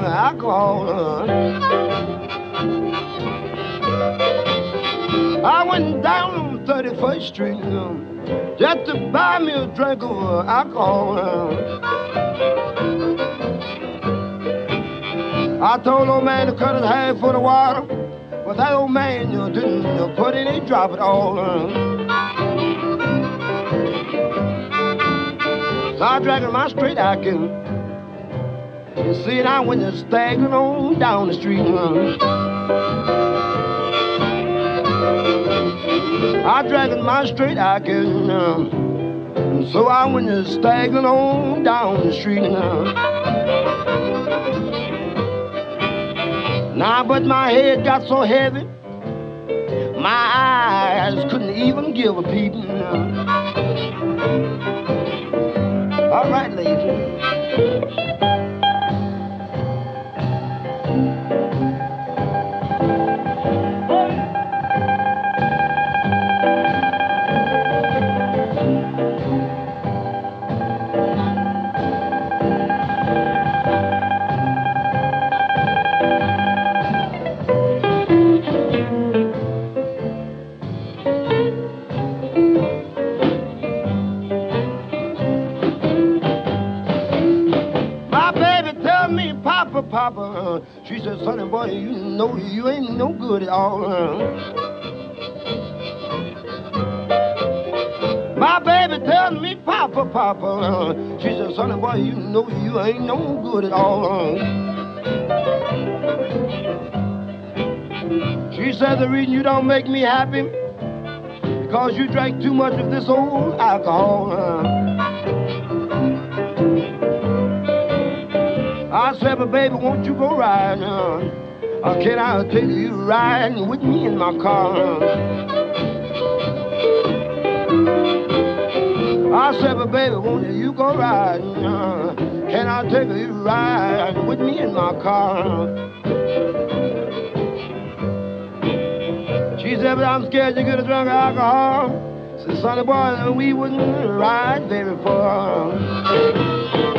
alcohol. I went down on 31st Street just to buy me a drink of alcohol. I told old man to cut his half for the water, but that old man didn't put any drop at all. So I drank my straight Atkins. You see, I went to staggering on down the street. I drank my straight Atkins. So I went to staggering on down the street. Now, but my head got so heavy, my eyes couldn't even give a peep. All right, ladies. Papa, she said, sonny boy, you know you ain't no good at all. My baby tells me, Papa, Papa, she said, sonny boy, you know you ain't no good at all. She said, the reason you don't make me happy because you drank too much of this old alcohol. I said, but baby, won't you go riding? Can I take you riding with me in my car? I said, but baby, won't you go riding? Can I take you riding with me in my car? She said, but I'm scared you're gonna drink alcohol. Said, sonny boy, we wouldn't ride very far.